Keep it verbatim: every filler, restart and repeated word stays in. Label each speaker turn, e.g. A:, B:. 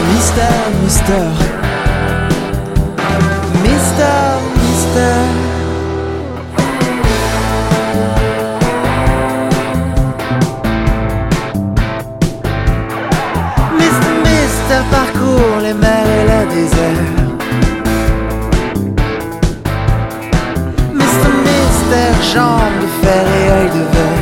A: Mister, Mister, Mister, Mister. Mister, Mister parcourt les mers et les déserts. Mister, Mister, jambes de fer et œil de verre.